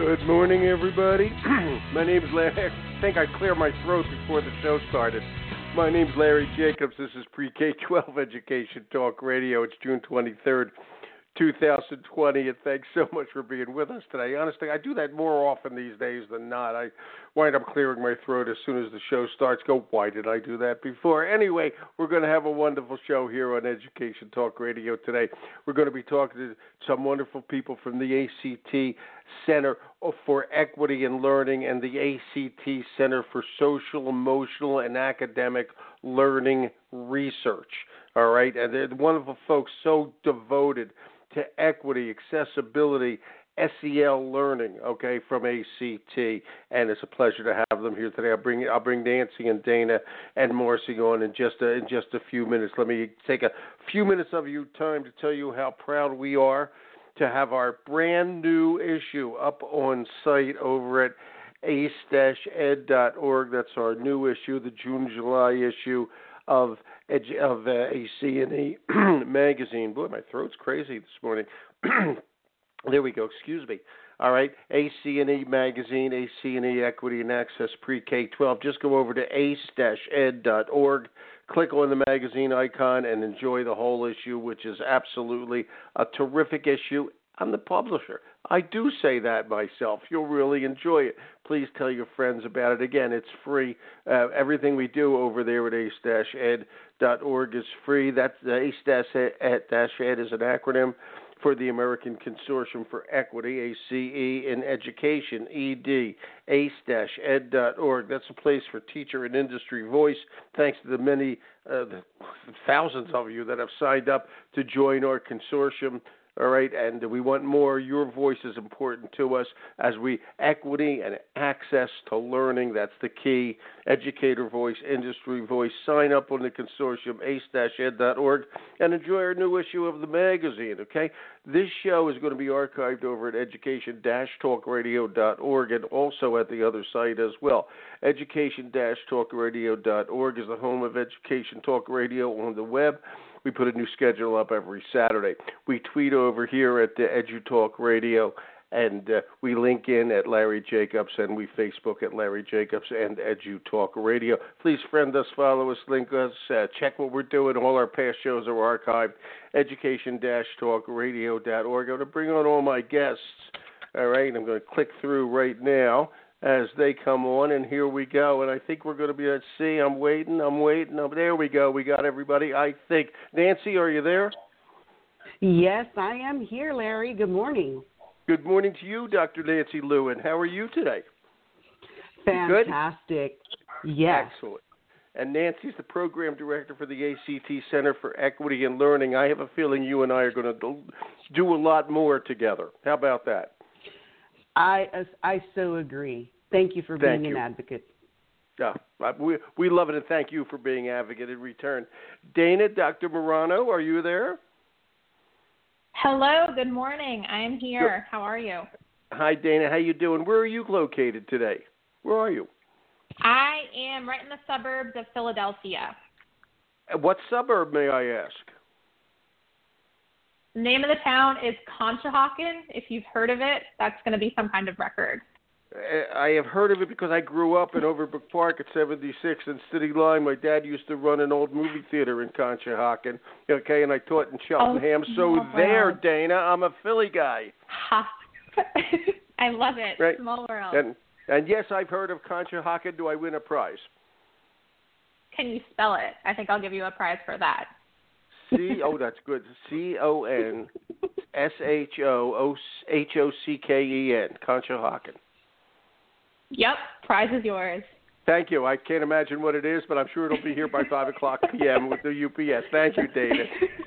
Good morning, everybody. My name is Larry. I think I cleared my throat before the show started. My name is Larry Jacobs. This is Pre-K-12 Education Talk Radio. It's June 23rd, 2020, and thanks so much for being with us today. Honestly, I do that more often these days than not. I wind up clearing my throat as soon as the show starts. Go, why did I do that before? Anyway, we're going to have a wonderful show here on Education Talk Radio today. We're going to be talking to some wonderful people from the ACT Center for Equity and Learning and the ACT Center for Social, Emotional, and Academic Learning Research. All right, and they're wonderful folks, so devoted to equity, accessibility, SEL learning, okay, from ACT, and it's a pleasure to have them here today. I'll bring Nancy and Dana and Marcy on in just a few minutes. Let me take a few minutes of your time to tell you how proud we are to have our brand new issue up on site over at ace-ed.org. That's our new issue, the June-July issue of AC&E magazine. Boy, my throat's crazy this morning. There we go. Excuse me. All right, AC&E magazine, AC&E Equity and Access Pre-K-12. Just go over to ace-ed.org, click on the magazine icon, and enjoy the whole issue, which is absolutely a terrific issue. I'm the publisher. I do say that myself. You'll really enjoy it. Please tell your friends about it. Again, it's free. Everything we do over there at ace-ed.org is free. That's ACE-ed is an acronym for the American Consortium for Equity, ACE, in Education, ED, ace-ed.org. That's a place for teacher and industry voice. Thanks to the many, the thousands of you that have signed up to join our consortium. All right, and we want more. Your voice is important to us as we equity and access to learning. That's the key. Educator voice, industry voice. Sign up on the consortium, ace-ed.org, and enjoy our new issue of the magazine, okay? This show is going to be archived over at education-talkradio.org and also at the other site as well. Education-talkradio.org is the home of Education Talk Radio on the web. We put a new schedule up every Saturday. We tweet over here at the EduTalk Radio, and we link in at Larry Jacobs, and we Facebook at Larry Jacobs and EduTalk Radio. Please friend us, follow us, link us, check what we're doing. All our past shows are archived. Education-talkradio.org. I'm going to bring on all my guests. All right, I'm going to click through right now as they come on, and here we go. And I think we're going to be, let's see, I'm waiting. Oh, there we go. We got everybody, I think. Nancy, are you there? Yes, I am here, Larry. Good morning. Good morning to you, Dr. Nancy Lewin. How are you today? Fantastic. Good? Yes. Excellent. And Nancy's the program director for the ACT Center for Equity and Learning. I have a feeling you and I are going to do a lot more together. How about that? I so agree. Thank you for being an advocate. Yeah, we love it, and thank you for being an advocate in return. Dana, Dr. Morano, are you there? Hello, good morning. I am here. How are you? Hi, Dana. How you doing? Where are you located today? Where are you? I am right in the suburbs of Philadelphia. What suburb, may I ask? The name of the town is Conshohocken. If you've heard of it, that's going to be some kind of record. I have heard of it because I grew up in Overbrook Park at 76 and City Line. My dad used to run an old movie theater in Conshohocken, okay, and I taught in Cheltenham. There, Dana, I'm a Philly guy. Ha. I love it. Right. Small world. And yes, I've heard of Conshohocken. Do I win a prize? Can you spell it? I think I'll give you a prize for that. That's good. CONSHOHOCKEN, Conshohocken. Yep, prize is yours. Thank you. I can't imagine what it is, but I'm sure it'll be here by 5 o'clock p.m. with the UPS. Thank you, Dana.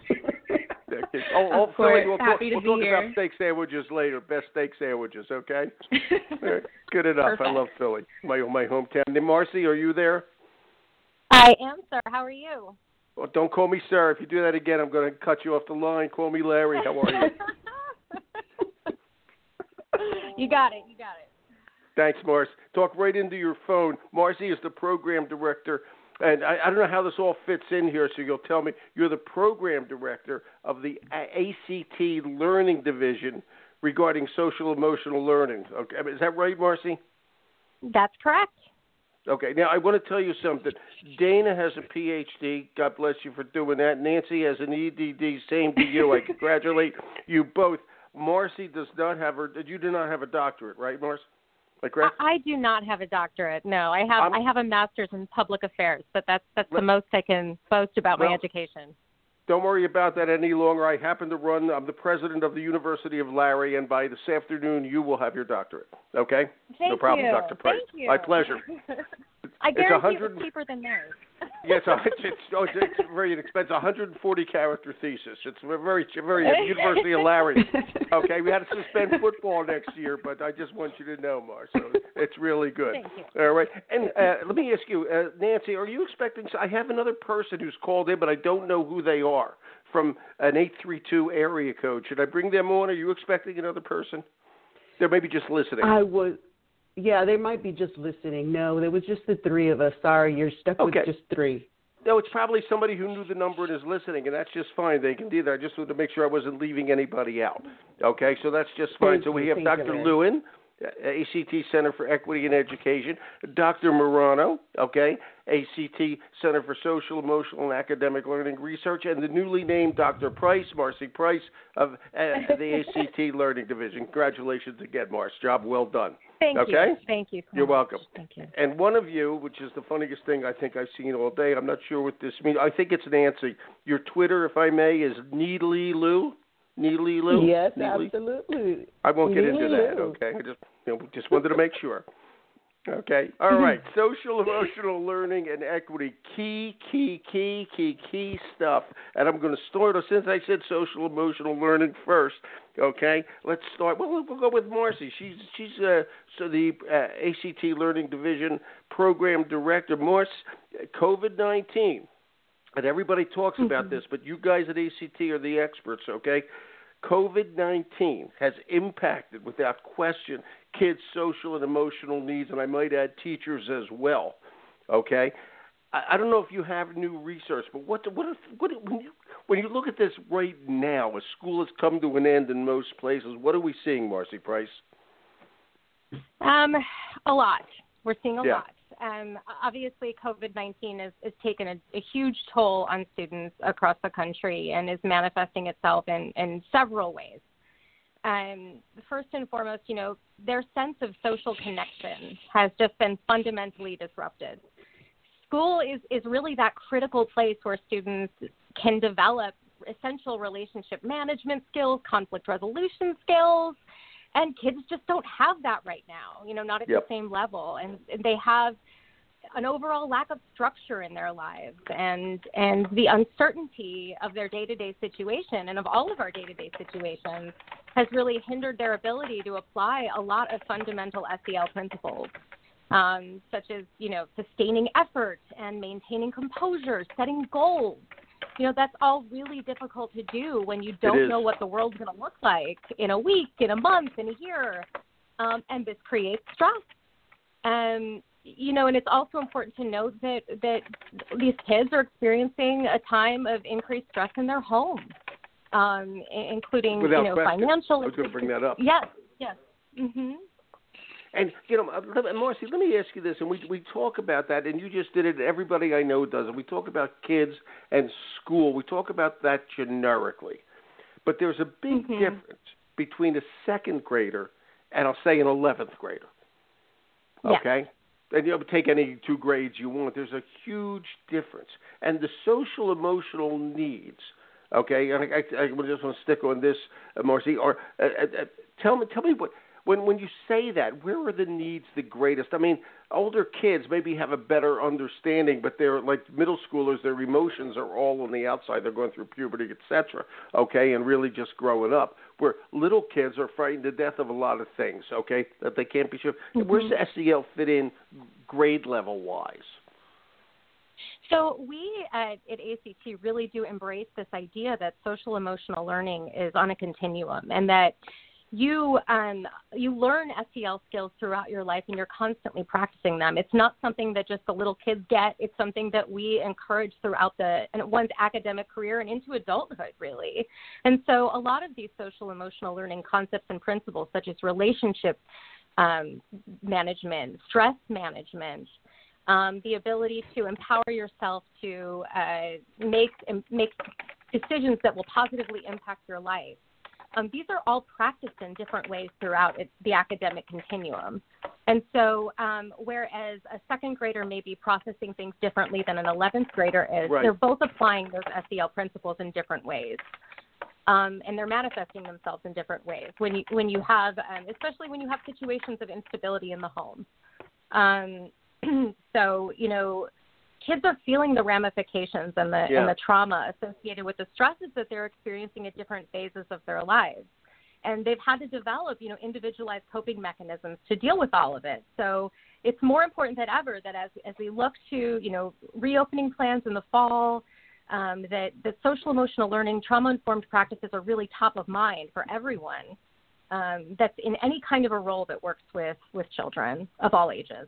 Of course, we'll happy to talk be here. about steak sandwiches later. Best steak sandwiches, okay? Good enough. Perfect. I love Philly, my hometown. And Marcy, are you there? I am, sir. How are you? Well, don't call me sir. If you do that again, I'm going to cut you off the line. Call me Larry. How are you? You got it. Thanks, Marcy. Talk right into your phone. Marcy is the program director, and I don't know how this all fits in here, so you'll tell me. You're the program director of the ACT Learning Division regarding social emotional learning. Okay, is that right, Marcy? That's correct. Okay, now I want to tell you something. Dana has a PhD. God bless you for doing that. Nancy has an EDD. Same to you. I congratulate you both. Marcy does not have you do not have a doctorate, right, Marcy? Correct? I do not have a doctorate. No, I have a master's in public affairs, but that's the most I can boast about my education. Don't worry about that any longer. I happen to I'm the president of the University of Larry, and by this afternoon you will have your doctorate. Okay? No problem, Dr. Price. Thank you. My pleasure. I guarantee it's cheaper than theirs. Yes, it's very inexpensive. 140 character thesis. It's very University of Larry. Okay, we had to suspend football next year, but I just want you to know, Mar. So it's really good. Thank you. All right, and let me ask you, Nancy, are you expecting? I have another person who's called in, but I don't know who they are from an 832 area code. Should I bring them on? Are you expecting another person? They're maybe just listening. I was. Yeah, they might be just listening. No, there was just the three of us. Sorry, you're stuck with just three. No, it's probably somebody who knew the number and is listening, and that's just fine. They can do that. I just wanted to make sure I wasn't leaving anybody out. Okay, so that's just fine. So we have Dr. Lewin, ACT Center for Equity and Education, Dr. Marano, okay, ACT Center for Social, Emotional, and Academic Learning Research, and the newly named Dr. Price, Marcy Price, of the ACT Learning Division. Congratulations again, Marcy. Job well done. Thank you. Thank you. You're welcome. Thank you. And one of you, which is the funniest thing I think I've seen all day, I'm not sure what this means. I think it's Nancy. Your Twitter, if I may, is Needly Lou. Needly Lou? Yes, Needly? Absolutely. I won't get into that, okay? I just wanted to make sure. Okay. All right. Social, emotional learning, and equity. Key stuff. And I'm going to start, since I said social, emotional learning first, okay, let's start. Well, we'll go with Marcy. She's the ACT Learning Division Program Director. Marcy, COVID-19. And everybody talks about this, but you guys at ACT are the experts, okay? COVID-19 has impacted, without question, kids' social and emotional needs, and I might add teachers as well, okay? I don't know if you have new research, but when you look at this right now, as school has come to an end in most places, what are we seeing, Marcy Price? A lot. We're seeing a lot. Obviously, COVID-19 is taken a huge toll on students across the country and is manifesting itself in several ways. First and foremost, their sense of social connection has just been fundamentally disrupted. School is really that critical place where students can develop essential relationship management skills, conflict resolution skills, and kids just don't have that right now, not at the same level. And they have an overall lack of structure in their lives, and the uncertainty of their day-to-day situation and of all of our day-to-day situations has really hindered their ability to apply a lot of fundamental SEL principles, such as, sustaining effort and maintaining composure, setting goals. That's all really difficult to do when you don't know what the world's going to look like in a week, in a month, in a year, and this creates stress. And it's also important to note that these kids are experiencing a time of increased stress in their home, including, financial. I was going to bring that up. Yes. Mm-hmm. And, Marcy, let me ask you this, and we talk about that, and you just did it, everybody I know does it. We talk about kids and school. We talk about that generically. But there's a big difference between a second grader and, I'll say, an 11th grader. Okay? And take any two grades you want. There's a huge difference. And the social emotional needs, okay, and I just want to stick on this, Marcy, or tell me what, when you say that, where are the needs the greatest? I mean, older kids maybe have a better understanding, but they're like middle schoolers, their emotions are all on the outside. They're going through puberty, etc., okay, and really just growing up. Where little kids are frightened to death of a lot of things, okay, that they can't be sure. Where's the SEL fit in grade level-wise? So we at ACT really do embrace this idea that social emotional learning is on a continuum, and that you learn SEL skills throughout your life, and you're constantly practicing them. It's not something that just the little kids get. It's something that we encourage throughout one's academic career and into adulthood, really. And so a lot of these social emotional learning concepts and principles, such as relationship management, stress management, the ability to empower yourself to make decisions that will positively impact your life. These are all practiced in different ways throughout the academic continuum. And so whereas a second grader may be processing things differently than an 11th grader is, right. They're both applying those SEL principles in different ways. And they're manifesting themselves in different ways when you have, especially when you have situations of instability in the home. So, kids are feeling the ramifications and the trauma associated with the stresses that they're experiencing at different phases of their lives. And they've had to develop, individualized coping mechanisms to deal with all of it. So it's more important than ever that as we look to, reopening plans in the fall, that social emotional learning, trauma-informed practices are really top of mind for everyone that's in any kind of a role that works with children of all ages.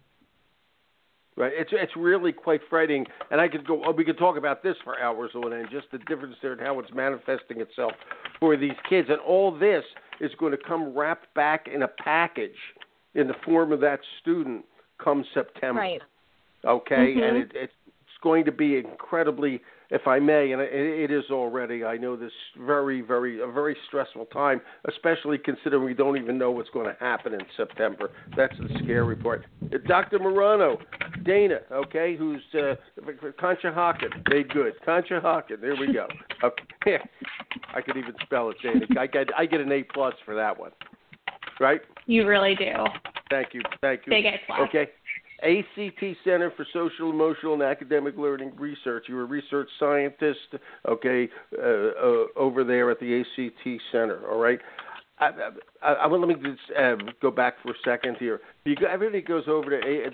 Right, it's really quite frightening, and we could talk about this for hours on end, just the difference there and how it's manifesting itself for these kids, and all this is going to come wrapped back in a package in the form of that student come September. Right. Okay, and it's going to be incredibly, if I may, and it is already, I know this a very stressful time, especially considering we don't even know what's going to happen in September. That's the scary part. Dr. Marano, Dana, okay, who's Conshohocken, made good. Conshohocken, there we go. Okay. I could even spell it, Dana. I get an A+ for that one, right? You really do. Thank you. Big A+. Okay. ACT Center for Social, Emotional, and Academic Learning Research. You're a research scientist, okay, over there at the ACT Center, all right? Let me just go back for a second here. Everybody goes over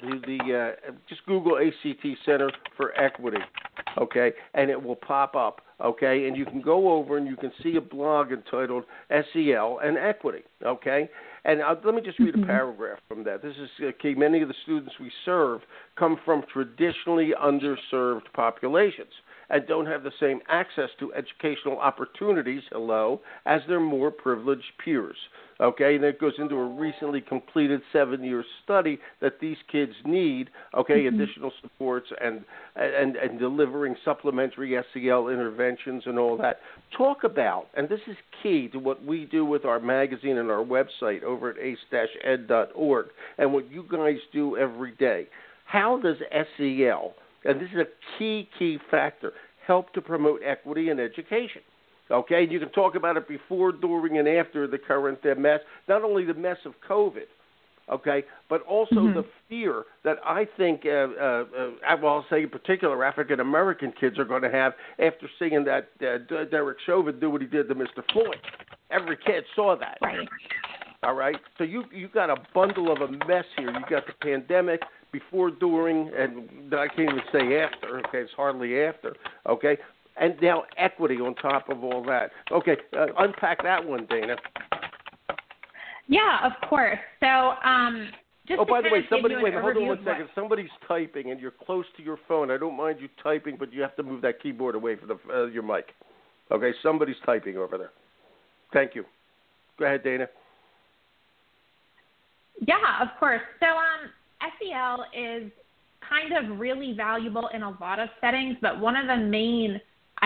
to just Google ACT Center for Equity, okay, and it will pop up, okay, and you can go over and you can see a blog entitled SEL and Equity, okay? And let me just read a paragraph from that. This is key. Many of the students we serve come from traditionally underserved populations and don't have the same access to educational opportunities, as their more privileged peers. Okay, and it goes into a recently completed 7-year study that these kids need, additional supports and delivering supplementary SEL interventions and all that. Talk about, and this is key to what we do with our magazine and our website over at ace-ed.org and what you guys do every day. How does SEL, and this is a key factor, help to promote equity in education? Okay, you can talk about it before, during, and after the current mess, not only the mess of COVID, okay, but also the fear that I think, I'll say in particular, African-American kids are going to have after seeing that Derek Chauvin do what he did to Mr. Floyd. Every kid saw that. Right. All right, so you got a bundle of a mess here. You got the pandemic, before, during, and I can't even say after, okay, it's hardly after, okay, and now equity on top of all that. Okay, unpack that one, Dana. Yeah, of course. So just by the way, hold on one second. second. Somebody's typing, and you're close to your phone. I don't mind you typing, but you have to move that keyboard away from your mic. Okay, somebody's typing over there. Thank you. Go ahead, Dana. Yeah, of course. So SEL is kind of really valuable in a lot of settings, but one of the main,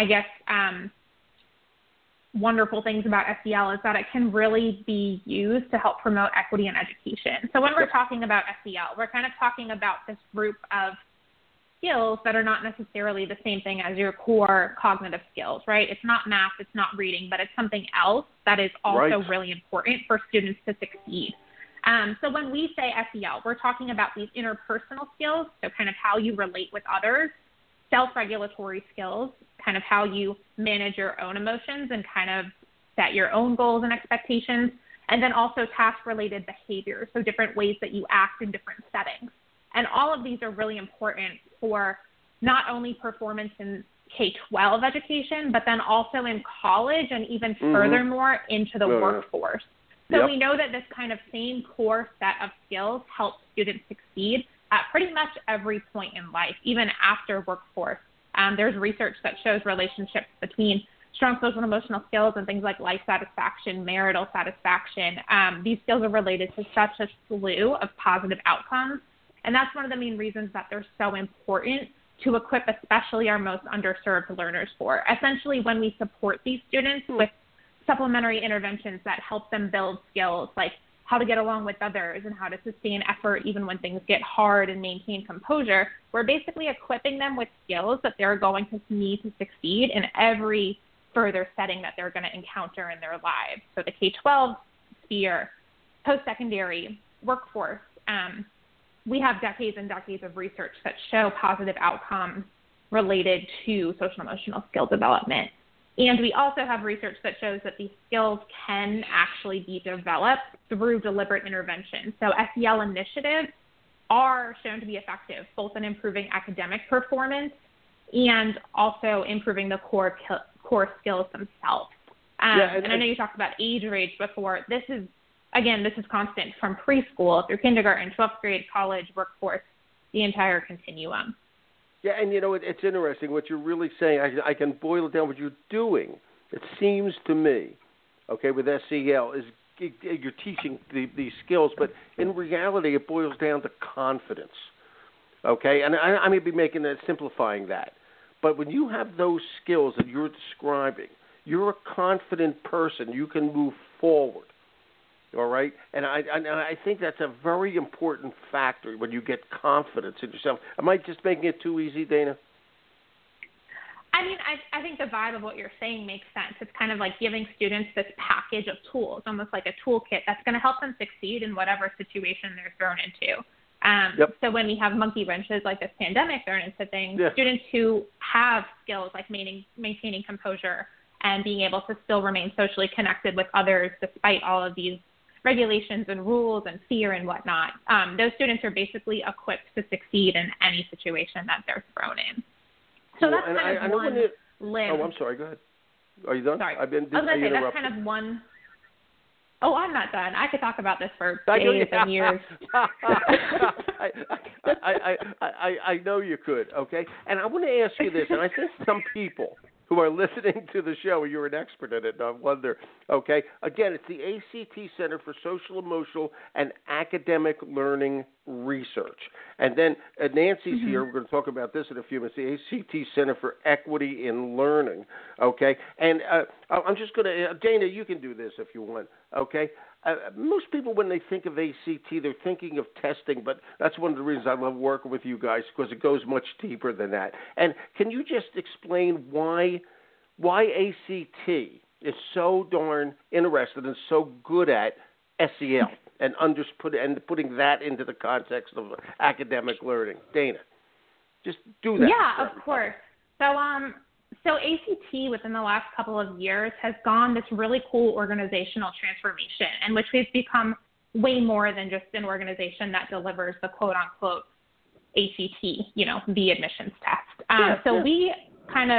wonderful things about SEL is that it can really be used to help promote equity in education. So when we're talking about SEL, we're kind of talking about this group of skills that are not necessarily the same thing as your core cognitive skills, right? It's not math, it's not reading, but it's something else that is also really important for students to succeed. So when we say SEL, we're talking about these interpersonal skills, so kind of how you relate with others, self-regulatory skills, kind of how you manage your own emotions and kind of set your own goals and expectations, and then also task-related behaviors, so different ways that you act in different settings. And all of these are really important for not only performance in K-12 education, but then also in college and even furthermore into the workforce. So we know that this kind of same core set of skills helps students succeed at pretty much every point in life, even after workforce. There's research that shows relationships between strong social and emotional skills and things like life satisfaction, marital satisfaction. These skills are related to such a slew of positive outcomes. And that's one of the main reasons that they're so important to equip especially our most underserved learners for. Essentially, when we support these students with supplementary interventions that help them build skills like how to get along with others and how to sustain effort even when things get hard and maintain composure, we're basically equipping them with skills that they're going to need to succeed in every further setting that they're going to encounter in their lives. So the K-12 sphere, post-secondary, workforce, we have decades and decades of research that show positive outcomes related to social emotional skill development. And we also have research that shows that these skills can actually be developed through deliberate intervention. So SEL initiatives are shown to be effective, both in improving academic performance and also improving the core skills themselves. And I know you talked about age range before. This is constant from preschool through kindergarten, 12th grade, college, workforce, the entire continuum. Yeah, and it's interesting what you're really saying. I can boil it down. What you're doing, it seems to me, okay, with SEL, is you're teaching these skills, but in reality, it boils down to confidence, okay? And I may be simplifying that. But when you have those skills that you're describing, you're a confident person. You can move forward. All right, and I think that's a very important factor when you get confidence in yourself. Am I just making it too easy, Dana? I mean, I think the vibe of what you're saying makes sense. It's kind of like giving students this package of tools, almost like a toolkit that's going to help them succeed in whatever situation they're thrown into. So when we have monkey wrenches like this pandemic thrown into things, students who have skills like maintaining composure and being able to still remain socially connected with others despite all of these regulations and rules and fear and whatnot, those students are basically equipped to succeed in any situation that they're thrown in. So that's kind of one limb. Oh, I'm sorry. Go ahead. Are you done? Sorry. I was going to say, that's kind of one. Oh, I'm not done. I could talk about this for days and years. I know you could, okay? And I want to ask you this, and I think some people who are listening to the show, you're an expert in it, and I wonder, okay? Again, it's the ACT Center for Social, Emotional, and Academic Learning Research. And then Nancy's here. We're going to talk about this in a few minutes, the ACT Center for Equity in Learning, okay? And I'm just going to, Dana, you can do this if you want, okay? Most people, when they think of ACT, they're thinking of testing, but that's one of the reasons I love working with you guys, because it goes much deeper than that. And can you just explain why ACT is so darn interested and so good at SEL and putting that into the context of academic learning? Dana, just do that. Yeah, of course. So ACT within the last couple of years has gone this really cool organizational transformation in which we've become way more than just an organization that delivers the quote-unquote ACT, the admissions test. So we kind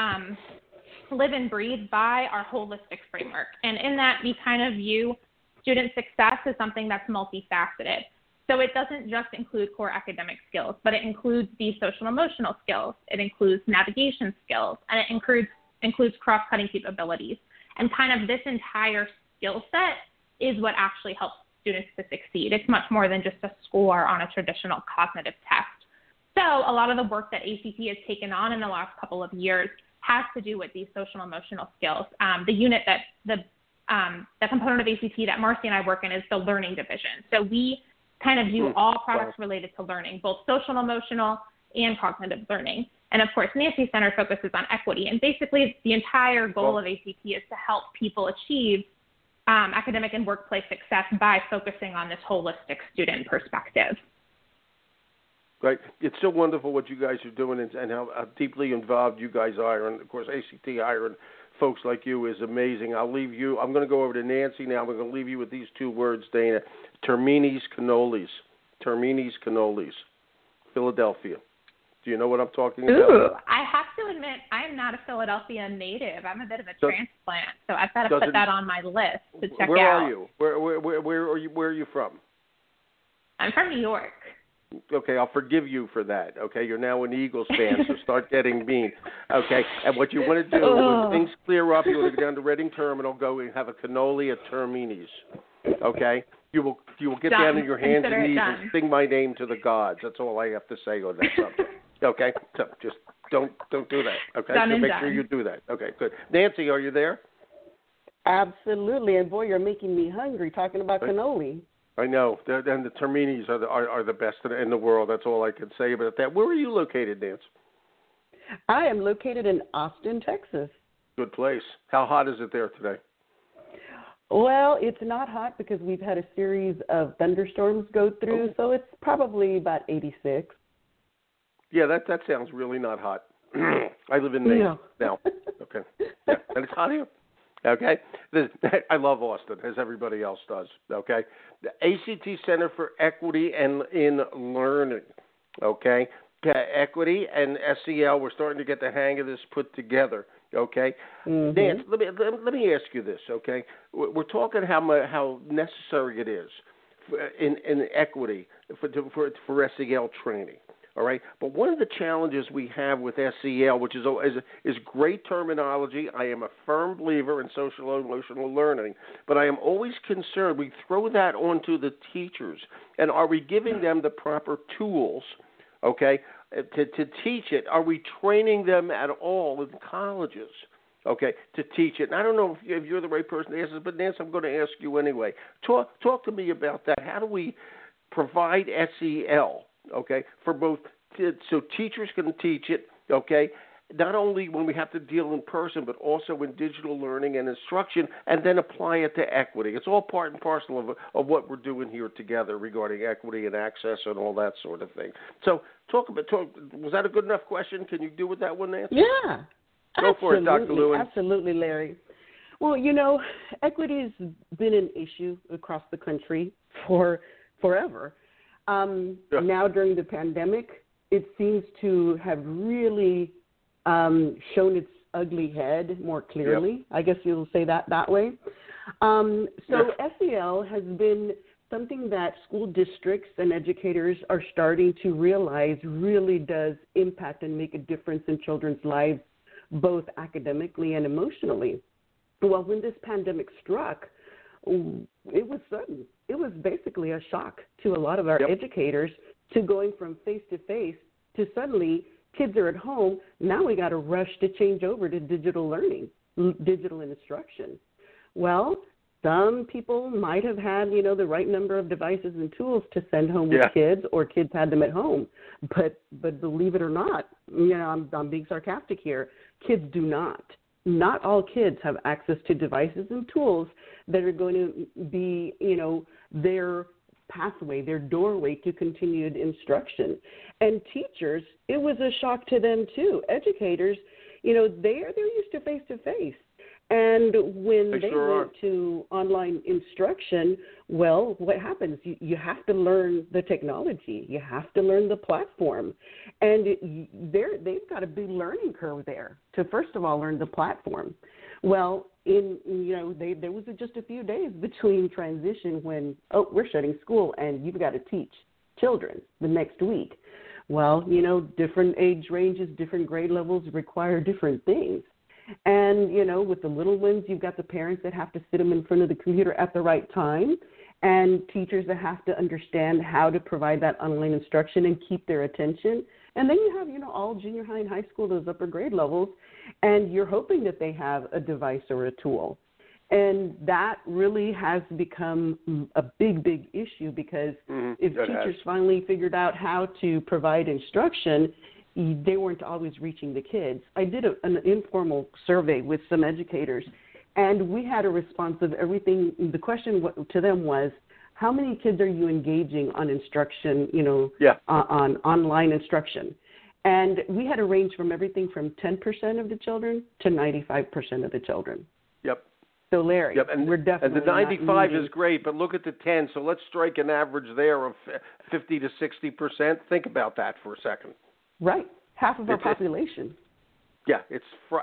of live and breathe by our holistic framework. And in that, we kind of view student success as something that's multifaceted. So it doesn't just include core academic skills, but it includes these social and emotional skills. It includes navigation skills, and it includes cross-cutting capabilities. And kind of this entire skill set is what actually helps students to succeed. It's much more than just a score on a traditional cognitive test. So a lot of the work that ACT has taken on in the last couple of years has to do with these social and emotional skills. The unit the component of ACT that Marcy and I work in is the learning division. So we kind of do all products related to learning, both social, emotional, and cognitive learning. And of course, Nancy Center focuses on equity. And basically, the entire goal of ACT is to help people achieve academic and workplace success by focusing on this holistic student perspective. Right. It's so wonderful what you guys are doing and how deeply involved you guys are. And, of course, ACT hiring folks like you is amazing. I'm going to go over to Nancy now. We're going to leave you with these two words, Dana. Termini's Cannolis. Termini's Cannolis. Philadelphia. Do you know what I'm talking Ooh, about? I have to admit, I am not a Philadelphia native. I'm a bit of a So- transplant, so I've got to put that on my list to check Where out. are you? Where are you from? I'm from New York. Okay, I'll forgive you for that. Okay, you're now an Eagles fan, so start getting mean. Okay, and what you want to do when things clear up, you want to go down to Reading Terminal, go and have a cannoli at Termini's. Okay, you will get Done. down on your hands Consider and it knees done. and sing my name to the gods. That's all I have to say on that subject. Okay, so just don't do that. Okay, Done so and make done. sure you do that. Okay, good. Nancy, are you there? Absolutely, and boy, you're making me hungry talking about cannoli. I know, and the Terminis are the best in the world. That's all I can say about that. Where are you located, Nancy? I am located in Austin, Texas. Good place. How hot is it there today? Well, it's not hot because we've had a series of thunderstorms go through, so it's probably about 86. Yeah, that sounds really not hot. I live in Maine now. Okay. Yeah, and it's hot here. Okay. I love Austin, as everybody else does. Okay. The ACT Center for Equity and in Learning. Okay. Equity and SEL, we're starting to get the hang of this put together. Okay. Mm-hmm. Nance, let me ask you this. Okay. We're talking how necessary it is in equity for SEL training. All right, but one of the challenges we have with SEL, which is great terminology, I am a firm believer in social and emotional learning, but I am always concerned we throw that onto the teachers, and are we giving them the proper tools, okay, to teach it? Are we training them at all in colleges, okay, to teach it? And I don't know if you're the right person to ask this, but Nancy, I'm going to ask you anyway. Talk to me about that. How do we provide SEL? Okay, for both, so teachers can teach it, okay, not only when we have to deal in person, but also in digital learning and instruction, and then apply it to equity. It's all part and parcel of what we're doing here together regarding equity and access and all that sort of thing. So was that a good enough question? Can you do with that one, Nancy? Yeah. Go for it, Dr. Lewin. Absolutely, Larry. Well, equity has been an issue across the country for forever. Now during the pandemic, it seems to have really shown its ugly head more clearly. Yep. I guess you'll say that way. SEL has been something that school districts and educators are starting to realize really does impact and make a difference in children's lives, both academically and emotionally. Well, when this pandemic struck, it was sudden. It was basically a shock to a lot of our educators to going from face-to-face to suddenly kids are at home. Now we got to rush to change over to digital learning, digital instruction. Well, some people might have had, the right number of devices and tools to send home with kids, or kids had them at home. But believe it or not, I'm being sarcastic here, kids do not. Not all kids have access to devices and tools that are going to be, their pathway, their doorway to continued instruction. And teachers, it was a shock to them too. Educators, they're used to face-to-face. And when they went to online instruction, well, what happens? You have to learn the technology. You have to learn the platform. And they've got a big learning curve there to, first of all, learn the platform. Well, there was just a few days between transition when, we're shutting school and you've got to teach children the next week. Well, different age ranges, different grade levels require different things. And, with the little ones, you've got the parents that have to sit them in front of the computer at the right time, and teachers that have to understand how to provide that online instruction and keep their attention. And then you have, all junior high and high school, those upper grade levels, and you're hoping that they have a device or a tool. And that really has become a big, big issue because if teachers finally figured out how to provide instruction, they weren't always reaching the kids. I did an informal survey with some educators, and we had a response of everything. The question to them was, how many kids are you engaging on instruction, on online instruction? And we had a range from everything from 10% of the children to 95% of the children. Yep. So, Larry, we're definitely and the 95 is great, but look at the 10. So let's strike an average there of 50 to 60%. Think about that for a second. Right. Half of our population. Yeah, it's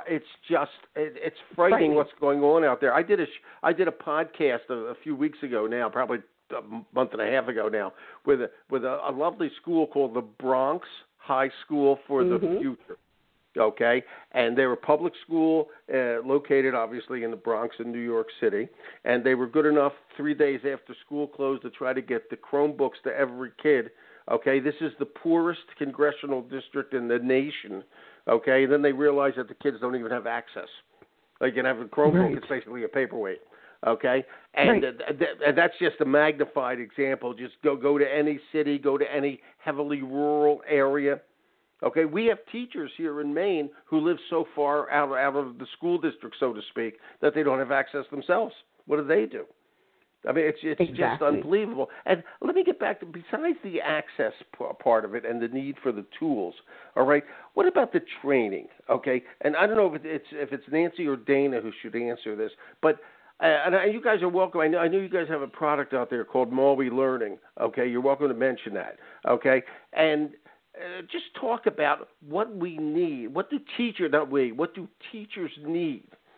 frightening what's going on out there. I did a podcast a few weeks ago now, probably a month and a half ago now, with a lovely school called the Bronx High School for the Future. Okay, and they were a public school located obviously in the Bronx in New York City, and they were good enough 3 days after school closed to try to get the Chromebooks to every kid. Okay, this is the poorest congressional district in the nation. Okay, and then they realized that the kids don't even have access. They can have a Chromebook; It's basically a paperweight. Okay, and that's just a magnified example. Just go to any city, go to any heavily rural area. Okay, we have teachers here in Maine who live so far out of the school district, so to speak, that they don't have access themselves. What do? I mean, it's just unbelievable. And let me get back to, besides the access part of it and the need for the tools, all right, what about the training, okay? And I don't know if it's Nancy or Dana who should answer this, but and you guys are welcome. I know you guys have a product out there called Maui Learning, okay? You're welcome to mention that, okay? And just talk about what we need. What do teachers need?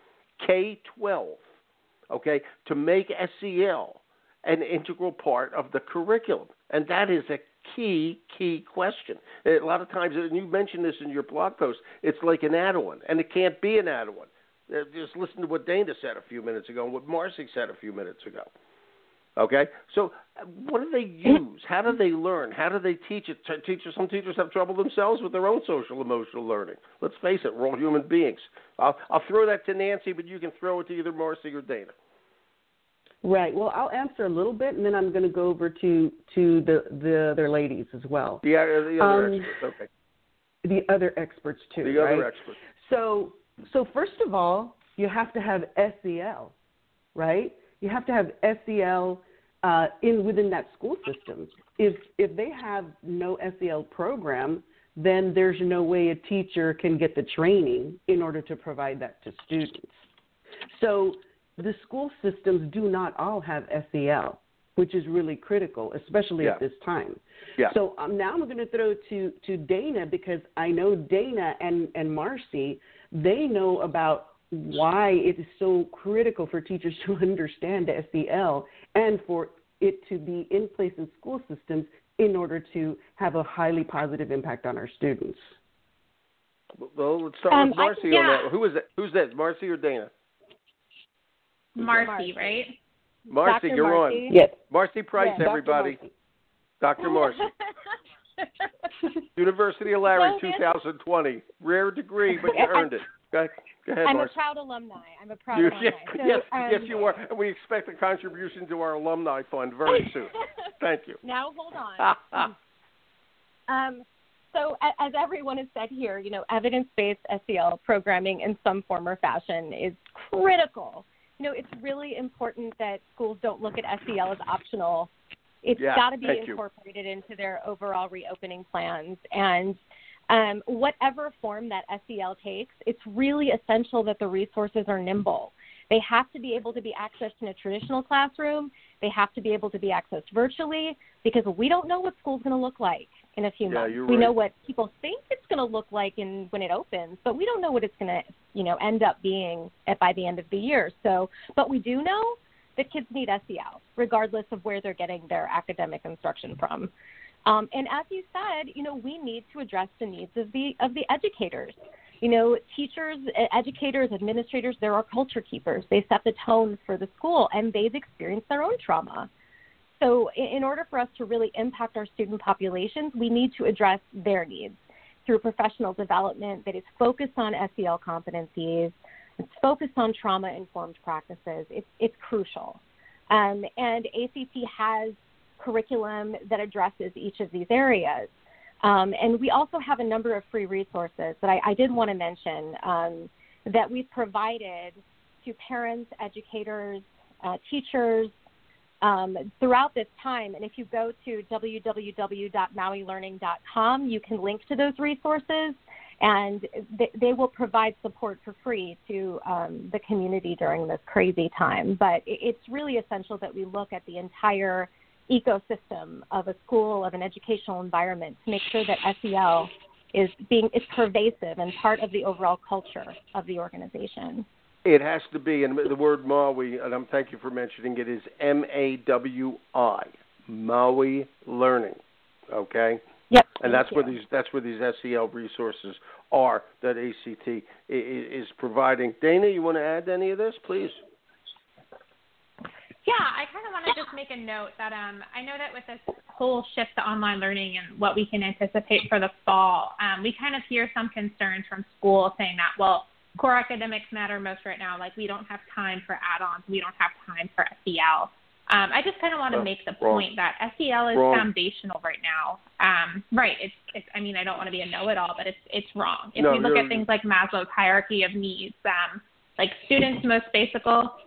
K-12. Okay, to make SEL an integral part of the curriculum. And that is a key question. A lot of times, and you mentioned this in your blog post, it's like an add-on, and it can't be an add-on. Just listen to what Dana said a few minutes ago and what Marcy said a few minutes ago. Okay, so what do they use? How do they learn? How do they teach it? Some teachers have trouble themselves with their own social emotional learning. Let's face it, we're all human beings. I'll throw that to Nancy, but you can throw it to either Marcy or Dana. Right. Well, I'll answer a little bit, and then I'm going to go over to the other ladies as well. The other experts, okay. The other experts too. The other experts. So first of all, you have to have SEL, right? You have to have SEL within that school system. If they have no SEL program, then there's no way a teacher can get the training in order to provide that to students. So the school systems do not all have SEL, which is really critical, especially at this time. Yeah. So now I'm going to throw to Dana, because I know Dana and Marcy, they know about why it is so critical for teachers to understand the SEL and for it to be in place in school systems in order to have a highly positive impact on our students. Well, let's start with Marcy on that. Who is that? Who's that, Marcy or Dana? Marcy, right? Marcy, Dr. you're Marcy. on. Yes. Marcy Price, Yes. everybody. Dr. Marcy. University of Larry, 2020. Rare degree, but you earned it. Okay. Go ahead, I'm Marcy. a proud alumni. Yes, you are. And we expect a contribution to our alumni fund very soon. Thank you. Now, hold on. So as everyone has said here, evidence-based SEL programming in some form or fashion is critical. It's really important that schools don't look at SEL as optional. It's got to be incorporated into their overall reopening plans. And whatever form that SEL takes, it's really essential that the resources are nimble. They have to be able to be accessed in a traditional classroom. They have to be able to be accessed virtually, because we don't know what school's going to look like in a few months. We know what people think it's going to look like when it opens, but we don't know what it's going to, end up being by the end of the year. So, but we do know that kids need SEL, regardless of where they're getting their academic instruction from. And as you said, we need to address the needs of the educators. Teachers, educators, administrators, they're our culture keepers. They set the tone for the school, and they've experienced their own trauma. So in order for us to really impact our student populations, we need to address their needs through professional development that is focused on SEL competencies. It's focused on trauma-informed practices. It's crucial. And ACT has curriculum that addresses each of these areas. And we also have a number of free resources that I did want to mention that we've provided to parents, educators, teachers throughout this time. And if you go to www.mauilearning.com, you can link to those resources, and they will provide support for free to the community during this crazy time. But it's really essential that we look at the entire ecosystem of a school, of an educational environment, to make sure that SEL is pervasive and part of the overall culture of the organization. It has to be, and the word Maui, and thank you for mentioning it, is MAWI, Maui Learning. Okay. Yep. And that's where these SEL resources are that ACT is providing. Dana, you want to add any of this, please? Yeah, I kind of want to just make a note that I know that with this whole shift to online learning and what we can anticipate for the fall, we kind of hear some concerns from schools saying that, well, core academics matter most right now. Like, we don't have time for add-ons. We don't have time for SEL. I just kind of want to make the point that SEL is foundational right now. Right. It's. I mean, I don't want to be a know-it-all, but it's wrong. If we look at things like Maslow's hierarchy of needs, like students' most basic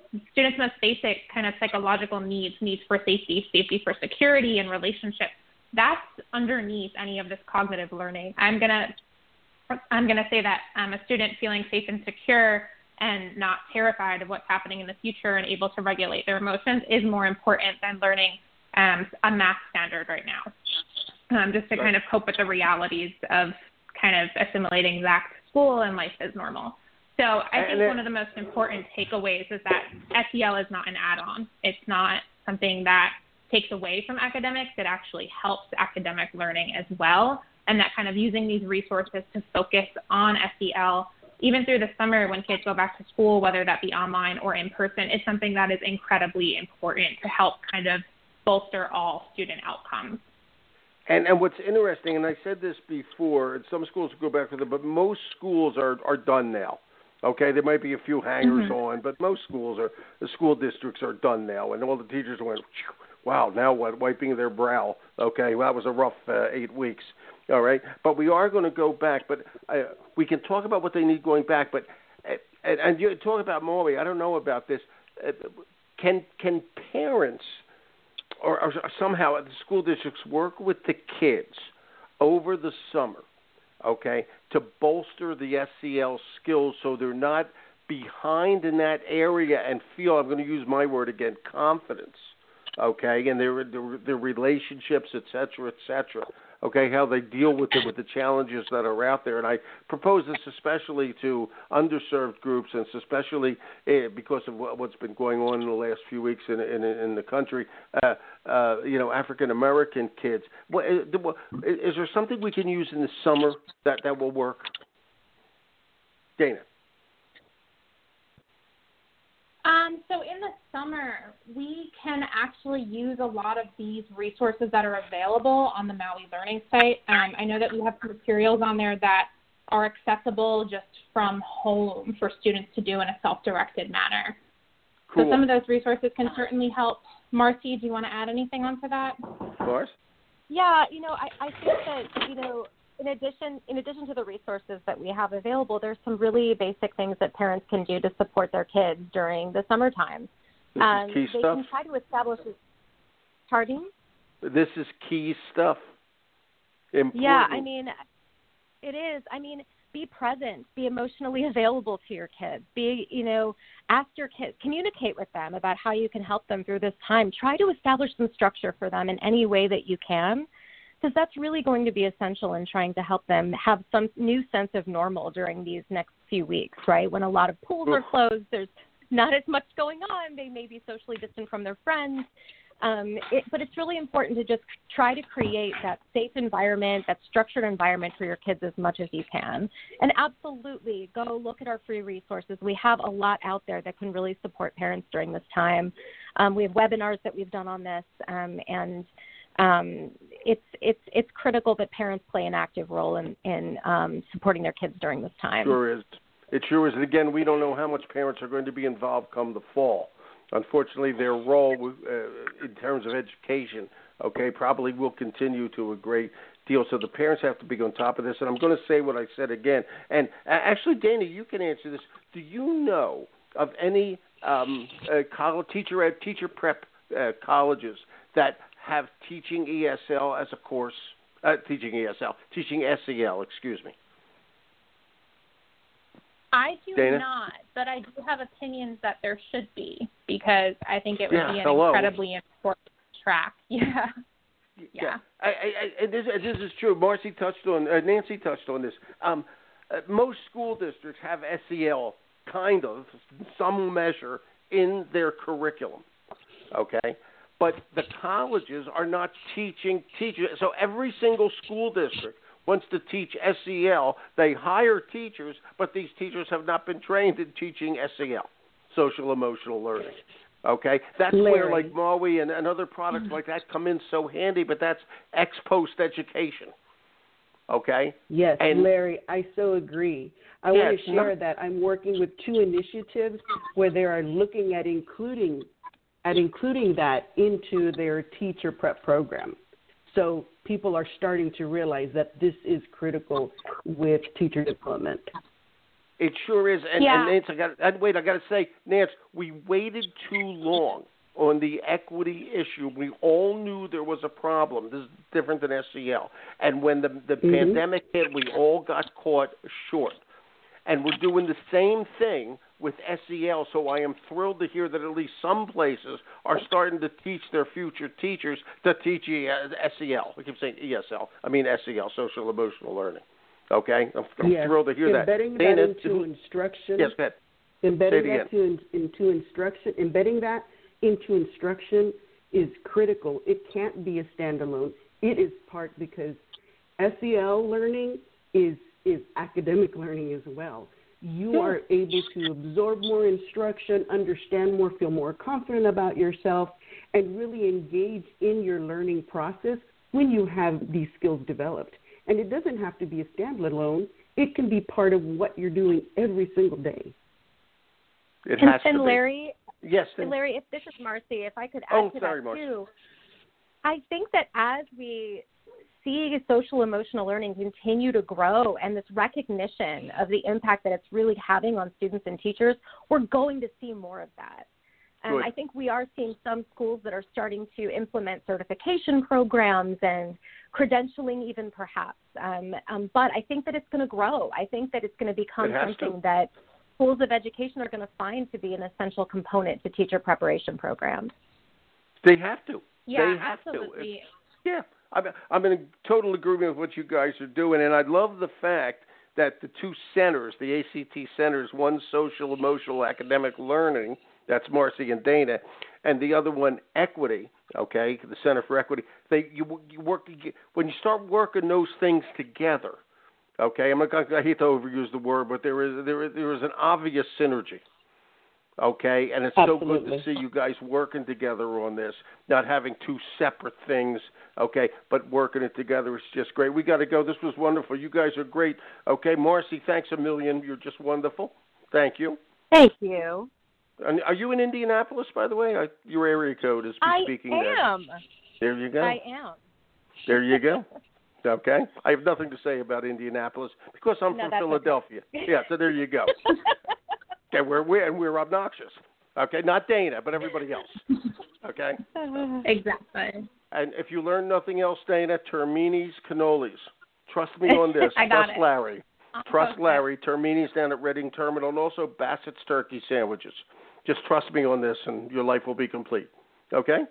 kind of psychological needs for safety for security and relationships, that's underneath any of this cognitive learning. I'm gonna say that a student feeling safe and secure and not terrified of what's happening in the future and able to regulate their emotions is more important than learning a math standard right now, just to kind of cope with the realities of kind of assimilating back to school and life as normal. So I think one of the most important takeaways is that SEL is not an add-on. It's not something that takes away from academics. It actually helps academic learning as well, and that kind of using these resources to focus on SEL even through the summer when kids go back to school, whether that be online or in person, is something that is incredibly important to help kind of bolster all student outcomes. And what's interesting, and I said this before, and some schools go back with it, but most schools are done now. Okay, there might be a few hangers on, but most the school districts are done now, and all the teachers went, wow, now what? Wiping their brow. Okay, well, that was a rough 8 weeks. All right, but we are going to go back, but we can talk about what they need going back, but and you talk about Maui, I don't know about this. Can parents or somehow the school districts work with the kids over the summer, okay, to bolster the SEL skills so they're not behind in that area and feel, I'm going to use my word again, confidence, okay, and their relationships, et cetera, okay, how they deal with the challenges that are out there. And I propose this especially to underserved groups, and especially because of what's been going on in the last few weeks in the country, African American kids. Is there something we can use in the summer that will work? Dana. So in the summer, we can actually use a lot of these resources that are available on the Maui Learning site. I know that we have some materials on there that are accessible just from home for students to do in a self-directed manner. Cool. So some of those resources can certainly help. Marcy, do you want to add anything onto that? Of course. Yeah, I think that, in addition to the resources that we have available, there's some really basic things that parents can do to support their kids during the summertime. This is key they stuff. Can try to establish. Pardon? This is key stuff. Important. Yeah, it is. Be present. Be emotionally available to your kids. Ask your kids, communicate with them about how you can help them through this time. Try to establish some structure for them in any way that you can, because that's really going to be essential in trying to help them have some new sense of normal during these next few weeks, right? When a lot of pools are closed, there's not as much going on. They may be socially distant from their friends. But it's really important to just try to create that safe environment, that structured environment for your kids as much as you can. And absolutely, go look at our free resources. We have a lot out there that can really support parents during this time. We have webinars that we've done on this, and it's critical that parents play an active role in supporting their kids during this time. It sure is. And again, we don't know how much parents are going to be involved come the fall. Unfortunately, their role in terms of education, probably will continue to a great deal. So the parents have to be on top of this. And I'm going to say what I said again. And actually, Dana, you can answer this. Do you know of any college teacher prep colleges that have teaching ESL as a course? Teaching SEL, excuse me. I do Dana? not, but I do have opinions that there should be, because I think it would be an incredibly important track. Yeah. Yeah. This is true. Nancy touched on this. Most school districts have SEL kind of, some measure, in their curriculum. Okay? But the colleges are not teaching teachers. So every single school district wants to teach SEL. They hire teachers, but these teachers have not been trained in teaching SEL, social emotional learning. Okay? That's where like MAWI and other products like that come in so handy, but that's ex post education. Okay? Yes, and, Larry, I so agree. I want to share that I'm working with 2 initiatives where they are looking at including that into their teacher prep program. So people are starting to realize that this is critical with teacher development. It sure is. And Nance, I got to say, Nance, we waited too long on the equity issue. We all knew there was a problem. This is different than SEL. And when the pandemic hit, we all got caught short. And we're doing the same thing with SEL, so I am thrilled to hear that at least some places are starting to teach their future teachers to teach SEL. I keep saying ESL. I mean SEL, social emotional learning. Okay? I'm thrilled to hear Embedding that into instruction. Yes, go ahead. Embedding that into instruction is critical. It can't be a standalone. It is part because SEL learning is academic learning as well. You are able to absorb more instruction, understand more, feel more confident about yourself, and really engage in your learning process when you have these skills developed. And it doesn't have to be a standalone. It can be part of what you're doing every single day. It has to be. Larry, yes, Larry, if this is Marcy, if I could add to that Marcy. too, I think that as we see social emotional learning continue to grow and this recognition of the impact that it's really having on students and teachers, we're going to see more of that. I think we are seeing some schools that are starting to implement certification programs and credentialing even perhaps. But I think that it's going to grow. I think that it's going to become something that schools of education are going to find to be an essential component to teacher preparation programs. They have to. Yeah, they have absolutely. To. I'm in total agreement with what you guys are doing, and I love the fact that the 2 centers, the ACT centers, one social, emotional, academic learning, that's Marcy and Dana, and the other one equity, okay, the Center for Equity. You work when you start working those things together, okay. I hate to overuse the word, but there is an obvious synergy. Okay, and it's Absolutely. so good to see you guys working together on this, not having 2 separate things, okay, but working it together is just great. We got to go. This was wonderful. You guys are great. Okay, Marcy, thanks a million. You're just wonderful. Thank you. Thank you. And are you in Indianapolis, by the way? Your area code is speaking there. I am. There you go. I am. There you go. Okay. I have nothing to say about Indianapolis because I'm from Philadelphia. Okay. Yeah, so there you go. Okay, we're obnoxious. Okay, not Dana, but everybody else. Okay? Exactly. And if you learn nothing else, Dana, Termini's cannolis. Trust me on this. Trust Larry. Trust Larry. Termini's down at Reading Terminal, and also Bassett's turkey sandwiches. Just trust me on this, and your life will be complete. Okay?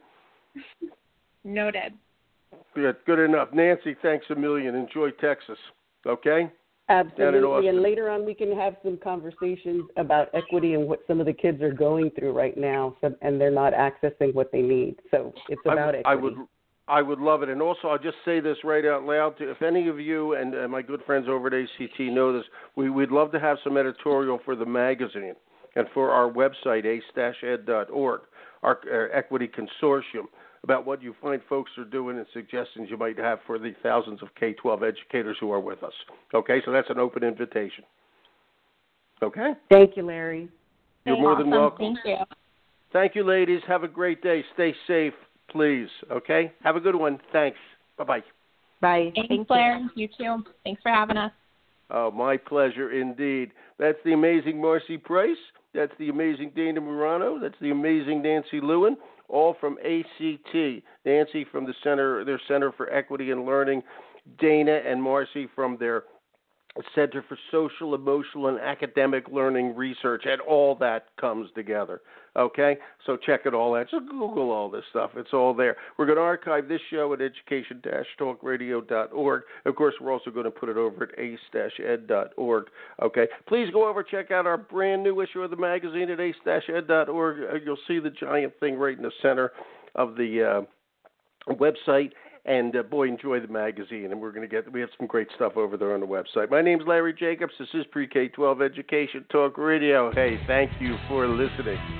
Noted. Good enough. Nancy, thanks a million. Enjoy Texas. Okay? Absolutely, and later on we can have some conversations about equity and what some of the kids are going through right now, and they're not accessing what they need. So it's about equity. I would love it. And also, I'll just say this right out loud. If any of you and my good friends over at ACT know this, we'd love to have some editorial for the magazine and for our website, ace-ed.org, our Equity Consortium, about what you find folks are doing and suggestions you might have for the thousands of K-12 educators who are with us. Okay, so that's an open invitation. Okay? Thank you, Larry. You're more than welcome. Thank you. Thank you, ladies. Have a great day. Stay safe, please. Okay? Have a good one. Thanks. Bye-bye. Bye. Thanks, Blair. You too. Thanks for having us. Oh, my pleasure indeed. That's the amazing Marcy Price. That's the amazing Dana Murano. That's the amazing Nancy Lewin, all from ACT. Nancy from their Center for Equity and Learning. Dana and Marcy from their Center for Social, Emotional, and Academic Learning Research, and all that comes together. Okay? So check it all out. Just Google all this stuff. It's all there. We're going to archive this show at education-talkradio.org. Of course, we're also going to put it over at ace-ed.org. Okay? Please go over, check out our brand new issue of the magazine at ace-ed.org. You'll see the giant thing right in the center of the website. And, boy, enjoy the magazine. And we have some great stuff over there on the website. My name's Larry Jacobs. This is Pre-K-12 Education Talk Radio. Hey, thank you for listening.